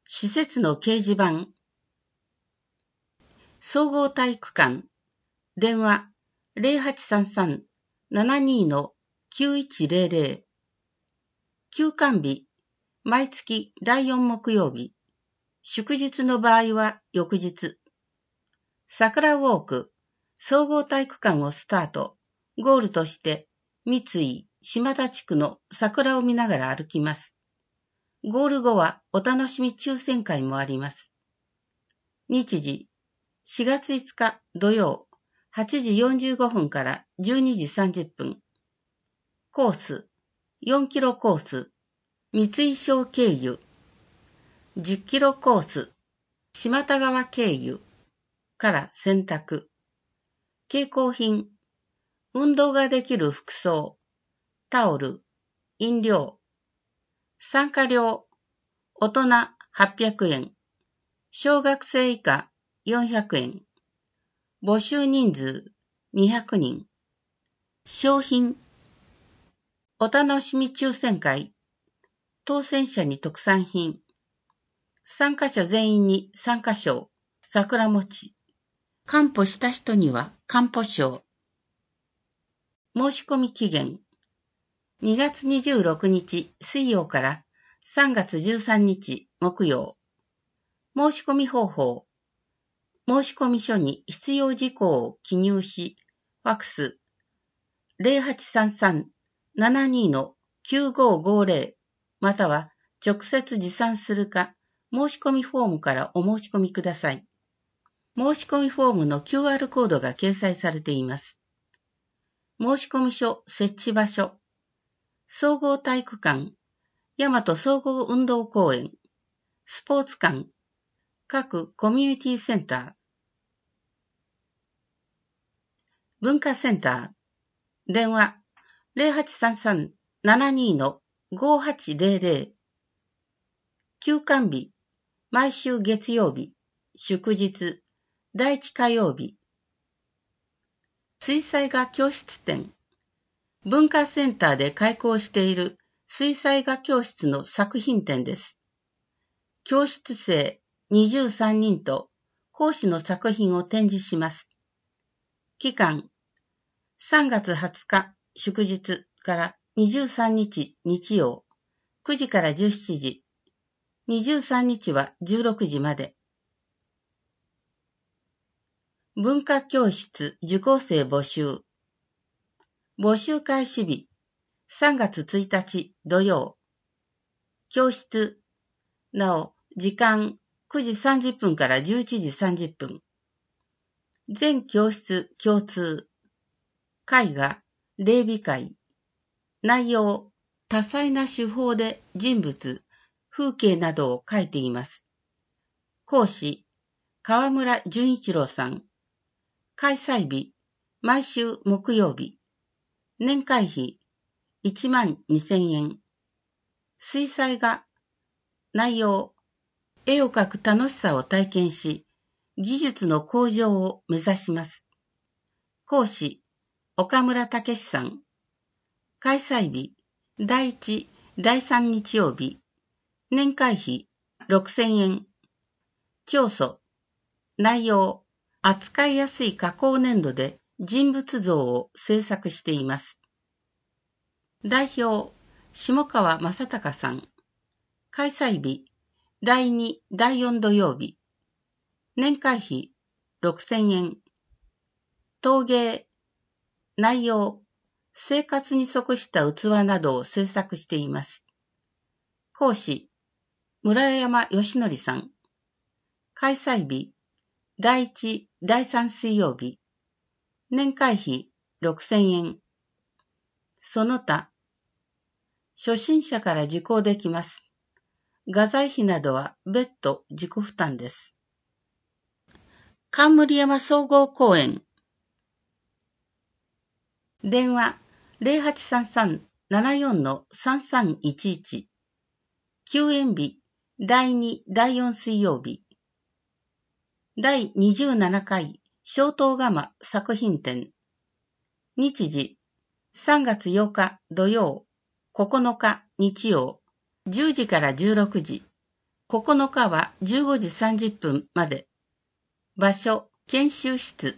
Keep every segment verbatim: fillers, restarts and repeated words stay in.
施設の掲示板。総合体育館。電話 ゼロはちさんさん ななに きゅういちゼロゼロ。休館日。毎月だいよん木曜日。祝日の場合は翌日。桜ウォーク。総合体育館をスタート。ゴールとして、三井、島田地区の桜を見ながら歩きます。ゴール後はお楽しみ抽選会もあります。日時、しがついつか土曜、はちじよんじゅうごふんからじゅうにじさんじゅっぷん。コース、よんキロコース、三井省経由。じゅっキロコース、島田川経由から選択。携行品、運動ができる服装、タオル、飲料。参加料、大人はっぴゃくえん、小学生以下よんひゃくえん。募集人数にひゃくにん。商品、お楽しみ抽選会、当選者に特産品。参加者全員に参加賞、桜餅。完歩した人には完歩賞。申し込み期限、にがつにじゅうろくにち水曜からさんがつじゅうさんにち木曜。申し込み方法、申し込み書に必要事項を記入し、ファックス ゼロはちさんさん ななに きゅうごごゼロ または直接持参するか、申し込みフォームからお申し込みください。申し込みフォームの キューアール コードが掲載されています。申し込み書設置場所、総合体育館、大和総合運動公園、スポーツ館、各コミュニティセンター、文化センター、電話 ゼロはちさんさん ななに ごはちゼロゼロ。休館日、毎週月曜日、祝日、第一火曜日。水彩画教室展。文化センターで開講している水彩画教室の作品展です。教室生にじゅうさんにんと講師の作品を展示します。期間、さんがつはつか祝日からにじゅうさんにち日曜、くじからじゅうしちじ、にじゅうさんにちはじゅうろくじまで。文化教室受講生募集。募集開始日、さんがつついたち土曜。教室、なお、時間くじさんじゅっぷんからじゅういちじさんじゅっぷん。全教室共通。絵画、霊美会。内容、多彩な手法で人物、風景などを描いています。講師、川村淳一郎さん。開催日、毎週木曜日。年会費、いちまんにせんえん。水彩画、内容、絵を描く楽しさを体験し、技術の向上を目指します。講師、岡村武史さん。開催日、だいいち、だいさん日曜日。年会費、ろくせんえん。教祖、内容、扱いやすい加工粘土で人物像を制作しています。代表、下川正隆さん。開催日、だいに、だいよん土曜日。年会費、ろくせんえん。陶芸、内容、生活に即した器などを制作しています。講師、村山義則さん。開催日、だいいち、だいさん水曜日。年会費、ろくせんえん。その他、初心者から受講できます。画材費などは別途自己負担です。冠山総合公園。電話 ゼロはちさんさん ななよん さんさんいちいち。休園日、だいに、だいよん水曜日。だいにじゅうななかい松濤釜作品展。日時、さんがつようか土曜、ここのか日曜、じゅうじからじゅうろくじ。 ここのかはじゅうごじさんじゅっぷんまで。場所、研修室。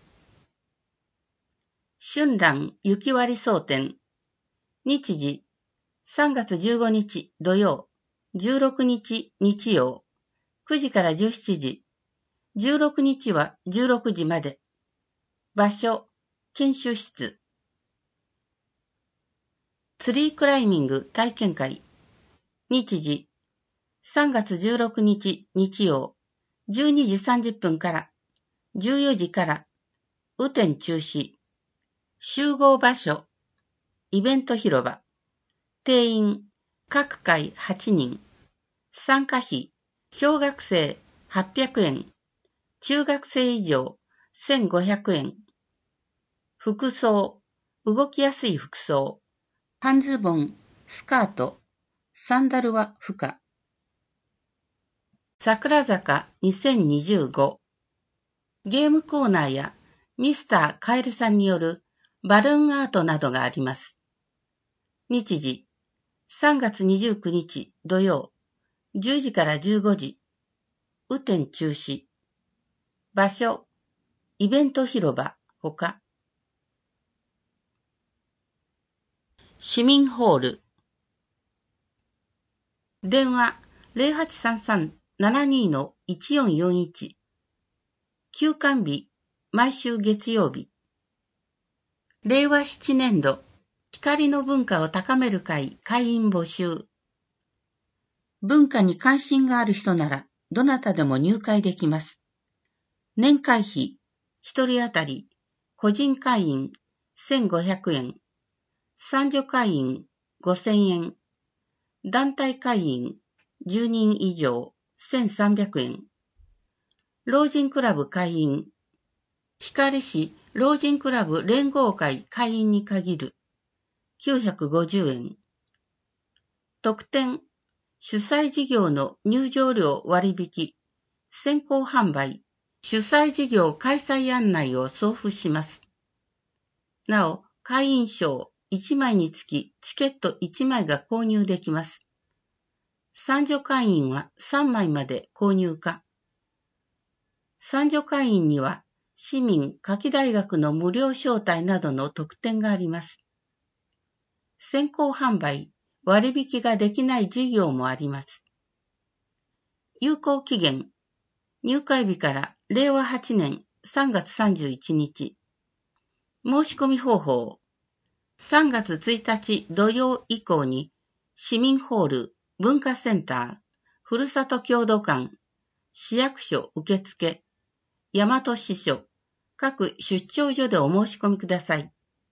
春蘭雪割争点。日時、さんがつじゅうごにち土曜、じゅうろくにち日曜、くじからじゅうしちじ、じゅうろくにちはじゅうろくじまで。場所、研修室。ツリークライミング体験会。日時、さんがつじゅうろくにち日曜、じゅうにじさんじゅっぷんからじゅうよじから、雨天中止。集合場所、イベント広場。定員、各回はちにん。参加費、小学生はっぴゃくえん、中学生以上せんごひゃくえん。服装、動きやすい服装。半ズボン、スカート、サンダルは不可。桜坂にせんにじゅうご。ゲームコーナーやミスターカエルさんによるバルーンアートなどがあります。日時、さんがつにじゅうくにち土曜、じゅうじからじゅうごじ。雨天中止。場所、イベント広場、ほか。市民ホール。電話 ゼロはちさんさん ななにー いちよんよんいち。休館日、毎週月曜日。れいわななねんど、光の文化を高める会会員募集。文化に関心がある人なら、どなたでも入会できます。年会費、一人当たり、個人会員せんごひゃくえん、参助会員ごせんえん、団体会員じゅうにん以上せんさんびゃくえん、老人クラブ会員、光市老人クラブ連合会会員に限るきゅうひゃくごじゅうえん、特典、主催事業の入場料割引、先行販売、主催事業開催案内を送付します。なお、会員証いちまいにつきチケットいちまいが購入できます。参助会員はさんまいまで購入可。参助会員には市民夏季大学の無料招待などの特典があります。先行販売、割引ができない事業もあります。有効期限、入会日かられいわはちねんさんがつさんじゅういちにち。申し込み方法、さんがつついたち土曜以降に市民ホール、文化センター、ふるさと郷土館、市役所受付、大和支所、各出張所でお申し込みください。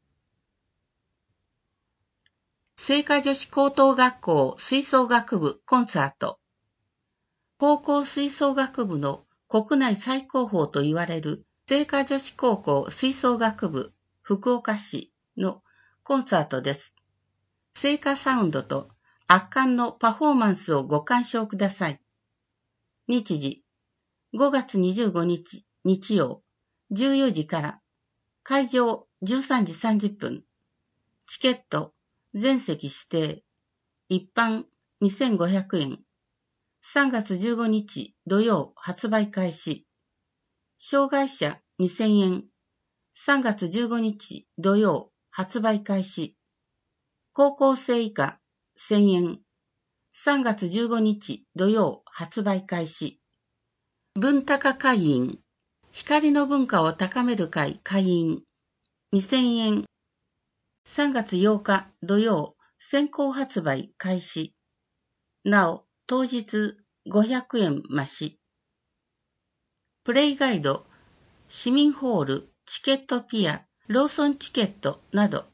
精華女子高等学校吹奏楽部コンサート。高校吹奏楽部の国内最高峰と言われる精華女子高校吹奏楽部福岡市のコンサートです。精華サウンドと圧巻のパフォーマンスをご鑑賞ください。日時、ごがつにじゅうごにち日曜、じゅうよじから、会場じゅうさんじさんじゅっぷん、チケット、全席指定、一般にせんごひゃくえん、さんがつじゅうごにち土曜発売開始、障害者にせんえん、さんがつじゅうごにち土曜発売開始、高校生以下せんえん、さんがつじゅうごにち土曜発売開始、文高会員、光の文化を高める会会員、にせんえん、さんがつようか土曜先行発売開始、なお当日ごひゃくえん増し、プレイガイド、市民ホール、チケットピア、ローソンチケットなど、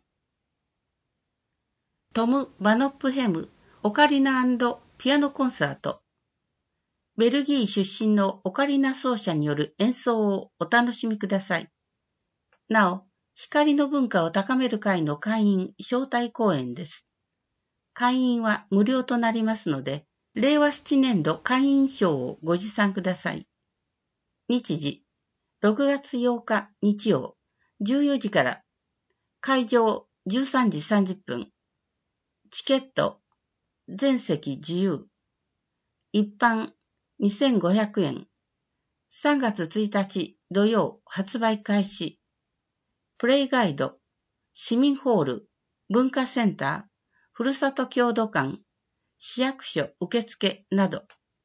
トム・バノップヘム、オカリナ&ピアノコンサート、ベルギー出身のオカリナ奏者による演奏をお楽しみください。なお、光の文化を高める会の会員招待公演です。会員は無料となりますので、れいわななねんど会員証をご持参ください。日時、ろくがつようか日曜、じゅうよじから、会場じゅうさんじさんじゅっぷん、チケット、全席自由、 一般にせんごひゃくえん。さんがつついたち土曜発売開始。プレイガイド、市民ホール、文化センター、ふるさと郷土館、市役所受付など。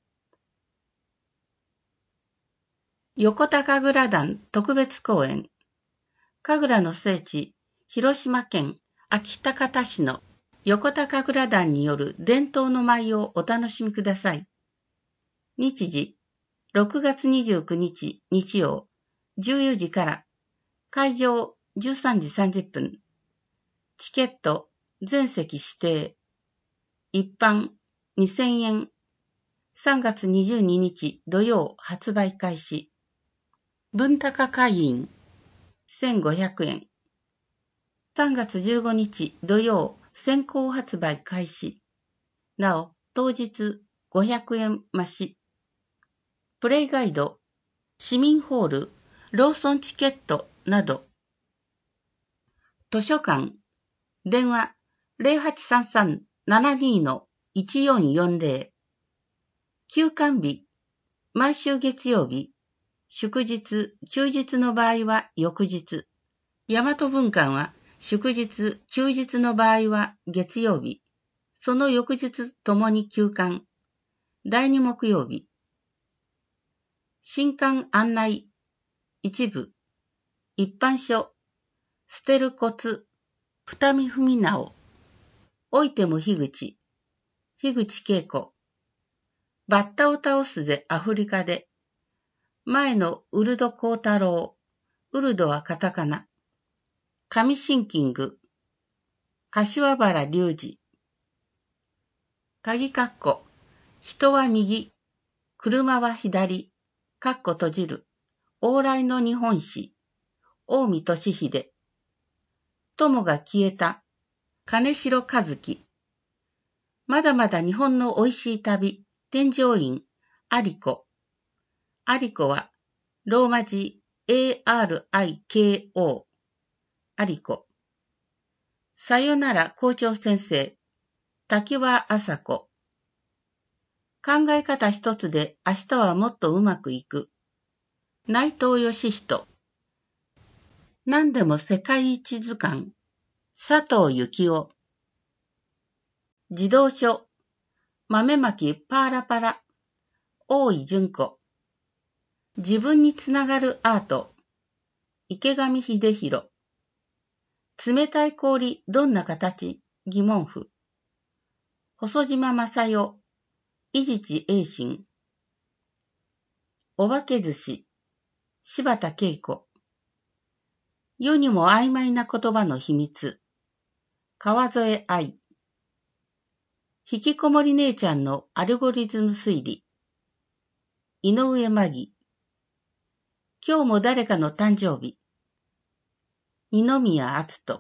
横田神楽団特別公演。神楽の聖地、広島県安芸高田市の横田神楽団による伝統の舞をお楽しみください。日時、ろくがつにじゅうくにち日曜、じゅうよじから、会場じゅうさんじさんじゅっぷん。チケット、全席指定。一般にせんえん。さんがつにじゅうににち土曜発売開始。文高会員せんごひゃくえん。さんがつじゅうごにち土曜先行発売開始。なお、当日ごひゃくえん増し。プレイガイド、市民ホール、ローソンチケットなど。図書館、電話 ゼロはちさんさん ななにー いちよんよんゼロ。休館日、毎週月曜日、祝日、休日の場合は翌日。大和文館は祝日、休日の場合は月曜日。その翌日ともに休館。第二木曜日。新館案内。一部。一般書。捨てるコツ。二見文直。おいても樋口。樋口恵子。バッタを倒すぜアフリカで。前のウルド幸太郎。ウルドはカタカナ。上シンキング。柏原隆二。鍵括弧。人は右。車は左。括弧閉じる。往来の日本史。近江俊秀。友が消えた。金城和樹。まだまだ日本の美味しい旅。添乗員。アリコ。アリコは、ローマ字 エーアールアイケーオー。アリコ。さよなら校長先生。滝輪麻子。考え方一つで明日はもっとうまくいく。内藤義人。何でも世界一図鑑。佐藤幸夫。児童書。豆まきパーラパラ。大井純子。自分につながるアート。池上秀弘。冷たい氷どんな形？疑問符。細島正代。伊地知栄心。お化け寿司。柴田恵子。世にも曖昧な言葉の秘密。川添愛。引きこもり姉ちゃんのアルゴリズム推理。井上真紀。今日も誰かの誕生日。二宮篤人。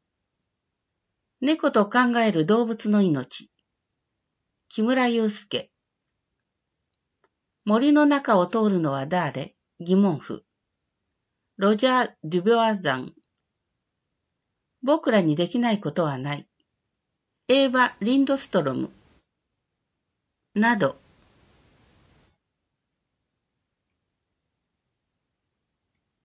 猫と考える動物の命。木村祐介。森の中を通るのは誰？疑問符。ロジャー・デュビュアザン。僕らにできないことはない。エーヴァ・リンドストロム。など。